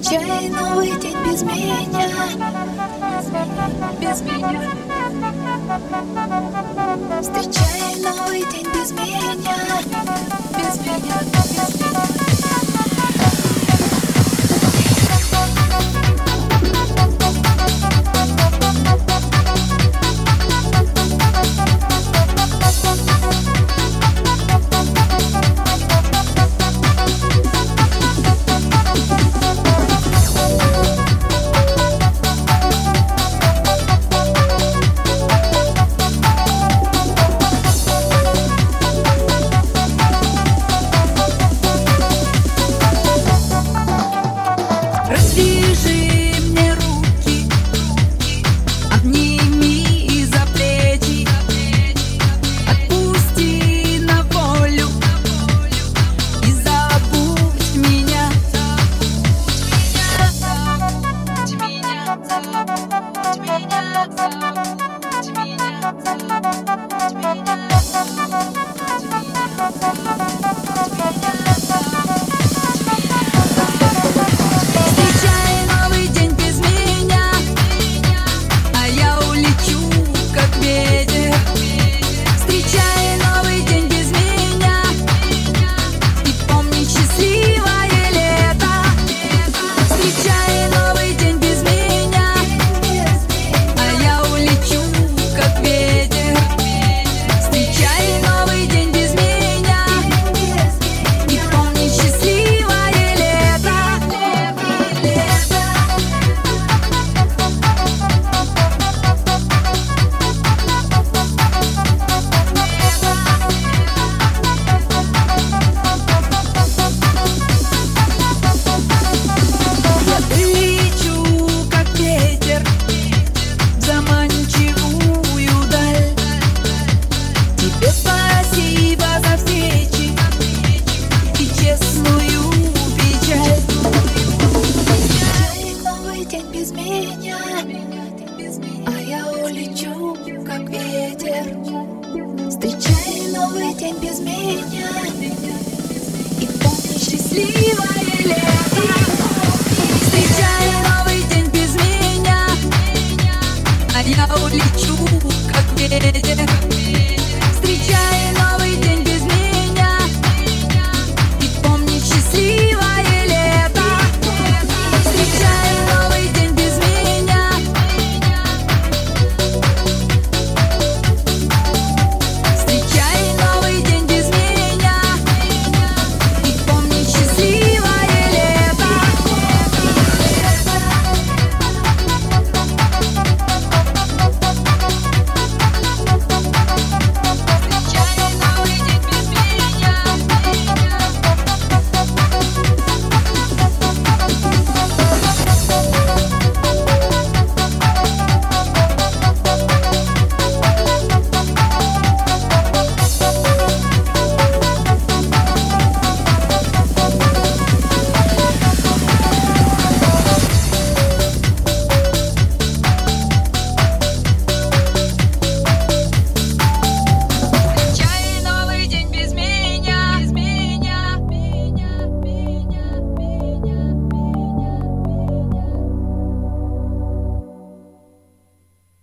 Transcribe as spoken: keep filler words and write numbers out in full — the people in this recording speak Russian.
Встречай новый день без меня, без меня. Встречай новый день без меня, без меня, без меня. Развяжи мне руки, обними за плечи, отпусти на волю и забудь меня. Забудь меня, забудь меня, забудь меня, забудь меня, Встречай новый день без меня, а я улечу, как ветер. Встречай новый день без меня и помни счастливое лето. Встречай новый день без меня, а я улечу, как ветер. Встречай новый день без меня и помни счастливое лето. Я лечу, как ветер, в заманчивую даль. Тебе спасибо за встречи и честную печаль. Встречай новый день без меня, а я улечу, как ветер. Встречай новый день без меня и помни счастливое